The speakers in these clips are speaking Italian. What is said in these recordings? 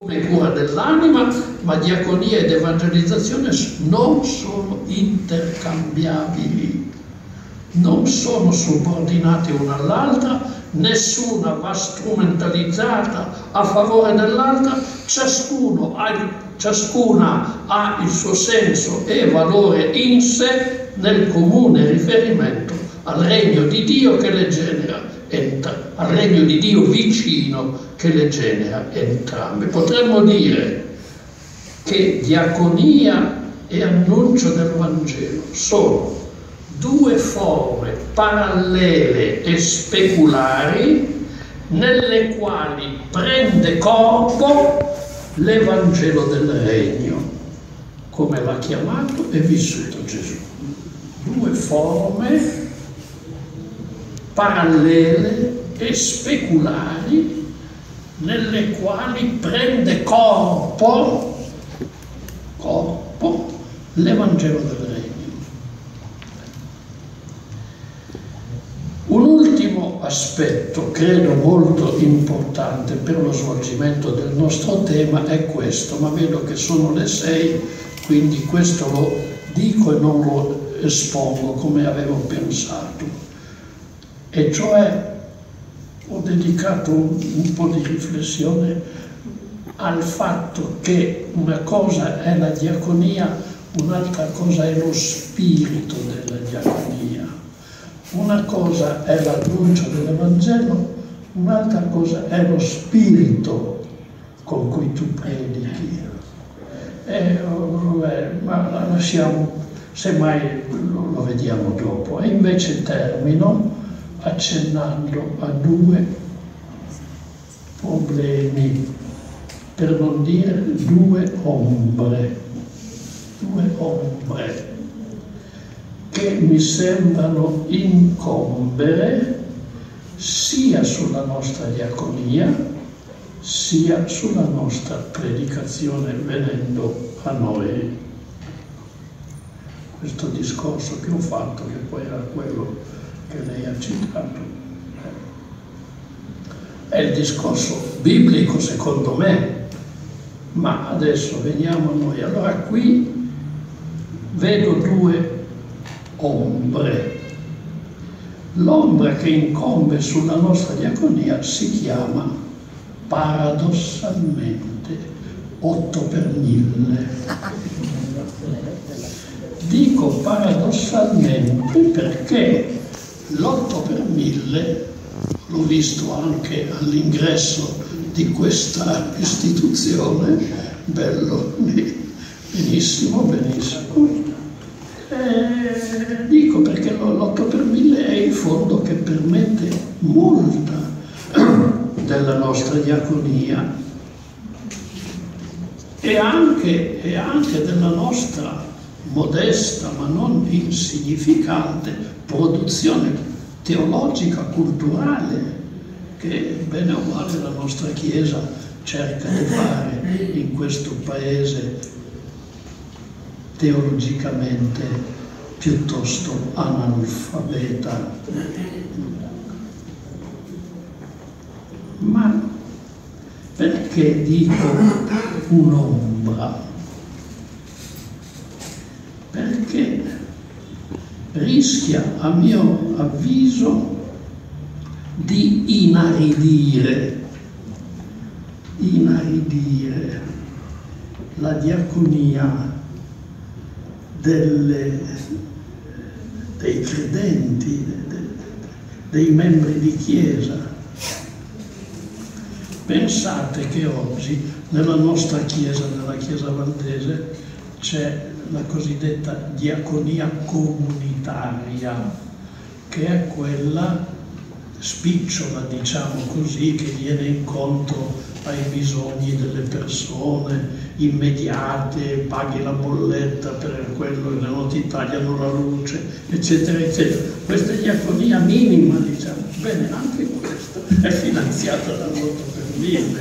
cura dell'anima, ma diaconia ed evangelizzazione non sono intercambiabili, non sono subordinate una all'altra, nessuna va strumentalizzata a favore dell'altra, ciascuna ha il suo senso e valore in sé nel comune riferimento al regno di Dio che le genera, al regno di Dio vicino che le genera entrambe. Potremmo dire che diaconia e annuncio del Vangelo sono due forme parallele e speculari nelle quali prende corpo l'Evangelo del Regno, come l'ha chiamato e vissuto Gesù. Due forme parallele e speculari nelle quali prende corpo l'Evangelo del Regno. Un ultimo aspetto, credo molto importante per lo svolgimento del nostro tema, è questo, ma vedo che sono le 6, quindi questo lo dico e non lo espongo come avevo pensato. E cioè ho dedicato un po' di riflessione al fatto che una cosa è la diaconia, un'altra cosa è lo spirito della diaconia. Una cosa è l'annuncio dell'Evangelo, un'altra cosa è lo spirito con cui tu predichi. Ma la lasciamo, semmai lo vediamo dopo. E invece termino accennando a due problemi, per non dire due ombre che mi sembrano incombere sia sulla nostra diaconia sia sulla nostra predicazione venendo a noi. Questo discorso che ho fatto, che poi era quello che lei ha citato, è il discorso biblico secondo me, ma adesso veniamo a noi. Allora qui vedo due ombre. L'ombra che incombe sulla nostra diaconia si chiama paradossalmente 8 per 1000. Dico paradossalmente perché l'8 per 1000 l'ho visto anche all'ingresso di questa istituzione, bello, benissimo. Dico perché l'8 per 1000 è il fondo che permette molta della nostra diaconia e anche della nostra modesta ma non insignificante produzione teologica, culturale, che bene o male la nostra Chiesa cerca di fare in questo paese teologicamente piuttosto analfabeta. Ma perché dico un'ombra? Perché rischia, a mio avviso, di inaridire la diaconia dei credenti, dei membri di Chiesa. Pensate che oggi nella nostra Chiesa, nella Chiesa valdese, c'è la cosiddetta diaconia comunitaria, che è quella spicciola, diciamo così, che viene incontro ai bisogni delle persone immediate, paghi la bolletta per quello che non ti tagliano la luce, eccetera, eccetera. Questa è diaconia minima, diciamo. Bene, anche questa è finanziata dall'8 per 1000.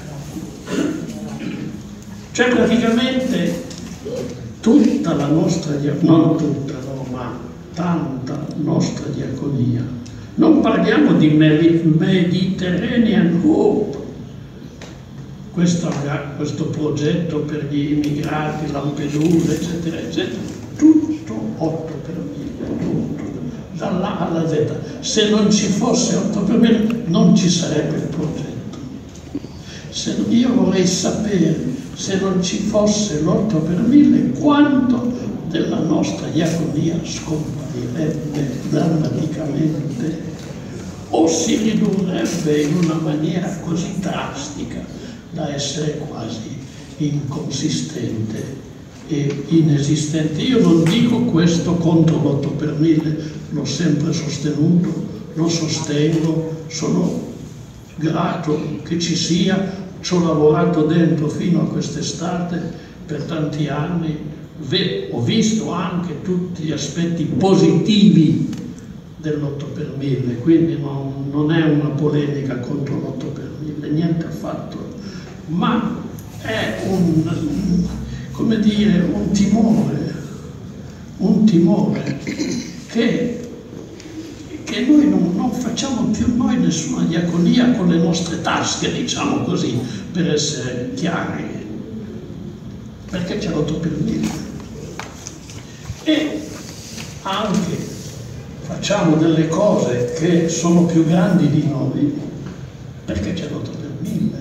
Cioè praticamente tutta la nostra diaconia, non tutta, no, ma tanta nostra diaconia. Non parliamo di Mediterranean Hope, questo progetto per gli immigrati, Lampedusa, eccetera, eccetera, tutto 8 per 1000, tutto, dalla A alla Z. Se non ci fosse 8 per 1000 non ci sarebbe il progetto. Io vorrei sapere, se non ci fosse l'8 per 1000, quanto della nostra diaconia scomparirebbe drammaticamente o si ridurrebbe in una maniera così drastica da essere quasi inconsistente e inesistente. Io non dico questo contro l'8 per 1000, l'ho sempre sostenuto, lo sostengo, sono grato che ci sia, ci ho lavorato dentro fino a quest'estate per tanti anni, ho visto anche tutti gli aspetti positivi dell'8 per 1000, quindi non è una polemica contro l'8 per 1000, niente affatto, ma è come dire, un timore che noi non facciamo più noi nessuna diaconia con le nostre tasche, diciamo così, per essere chiari, perché c'è l'8 per 1000. E anche facciamo delle cose che sono più grandi di noi, perché c'è l'8 per 1000.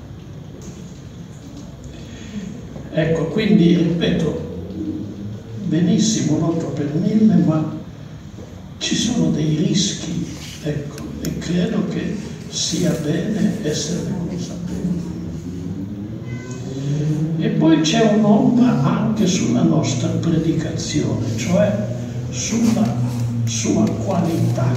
Ecco, quindi, ripeto, benissimo l'8 per 1000, ma ci sono dei rischi, ecco, e credo che sia bene esserne consapevoli. E poi c'è un'ombra anche sulla nostra predicazione, cioè sulla sua qualità.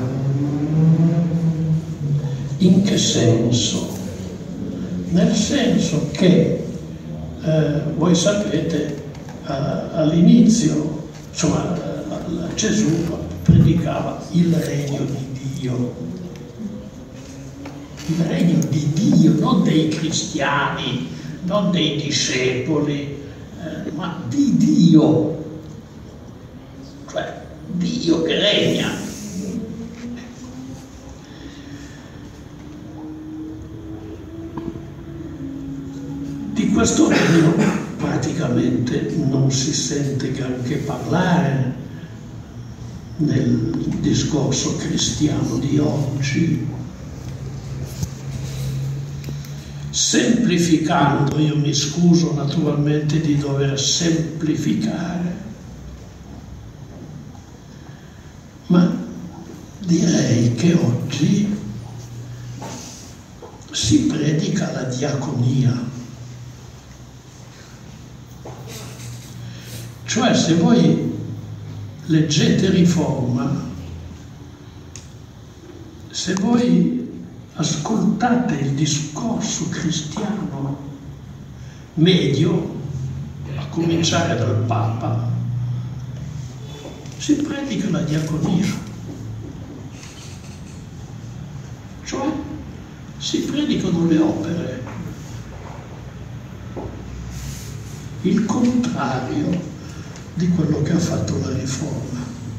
In che senso? Nel senso che voi sapete, all'inizio, insomma, Gesù predicava il regno di Dio. Il regno di Dio, non dei cristiani, non dei discepoli, ma di Dio. Cioè, Dio che regna. Di questo regno praticamente non si sente granché parlare nel discorso cristiano di oggi. Semplificando, io mi scuso naturalmente di dover semplificare, ma direi che oggi si predica la diaconia. Cioè, se voi leggete Riforma, se voi ascoltate il discorso cristiano medio, a cominciare dal Papa, si predica la diaconia. Cioè, si predicano le opere. Il contrario di quello che ha fatto la Riforma.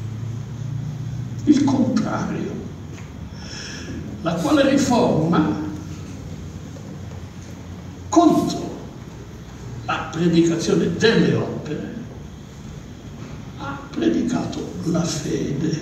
Il contrario. La quale Riforma, contro la predicazione delle opere, ha predicato la fede.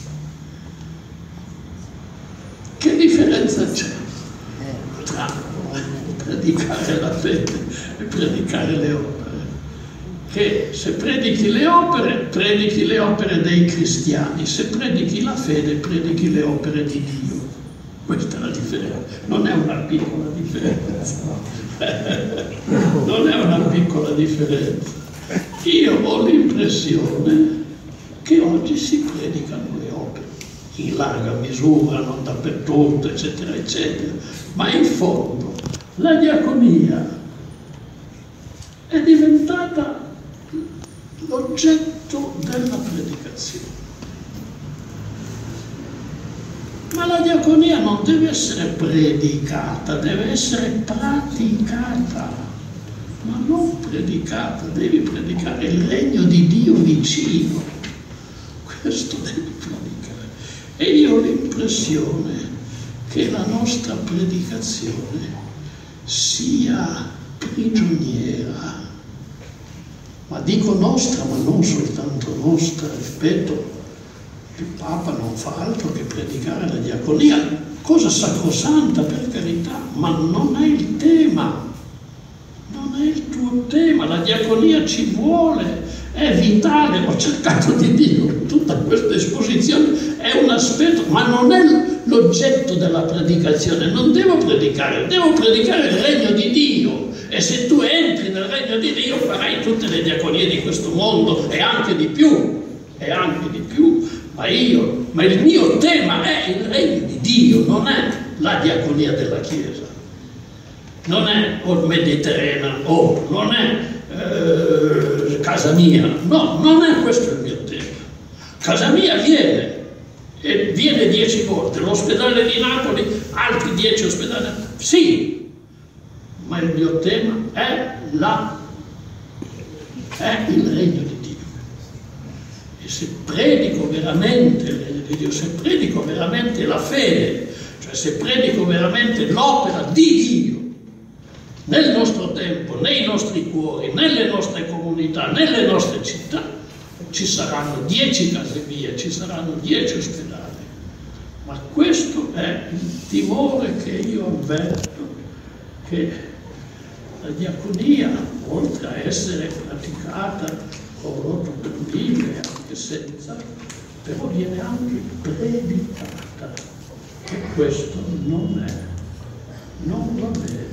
Che differenza c'è tra predicare la fede e predicare le opere? Che se predichi le opere dei cristiani, se predichi la fede, predichi le opere di Dio. Questa è la differenza, non è una piccola differenza, non è una piccola differenza. Io ho l'impressione che oggi si predicano le opere, in larga misura, non dappertutto, eccetera, eccetera, ma in fondo la diaconia è diventata l'oggetto della predicazione. Ma la diaconia non deve essere predicata, deve essere praticata, ma non predicata. Devi predicare il regno di Dio vicino. Questo devi predicare. E io ho l'impressione che la nostra predicazione sia prigioniera, ma dico nostra, ma non soltanto nostra, ripeto, il Papa non fa altro che predicare la diaconia, cosa sacrosanta per carità, ma non è il tema, non è il tuo tema, la diaconia ci vuole, è vitale, ho cercato di dirlo, tutta questa esposizione è un aspetto, ma non è l'oggetto della predicazione, non devo predicare il regno di Dio, e se tu entri nel regno di Dio farai tutte le diaconie di questo mondo e anche di più, ma il mio tema è il regno di Dio, non è la diaconia della Chiesa, non è o Mediterranea o non è casa mia, no, non è questo il mio tema. Casa mia viene 10 volte, l'ospedale di Napoli, altri 10 ospedali, sì, ma il mio tema è il regno di Dio. E se predico veramente il regno di Dio, se predico veramente la fede, cioè se predico veramente l'opera di Dio, nel nostro tempo, nei nostri cuori, nelle nostre comunità, nelle nostre città, ci saranno 10 case mie, ci saranno 10 ospedali. Ma questo è il timore che io avverto, che la diaconia, oltre a essere praticata con l'ortopedile, anche senza, però viene anche predicata. E questo non va bene.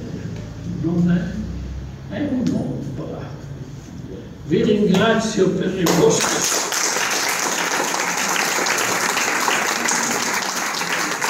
È un'ombra. Vi ringrazio per il vostro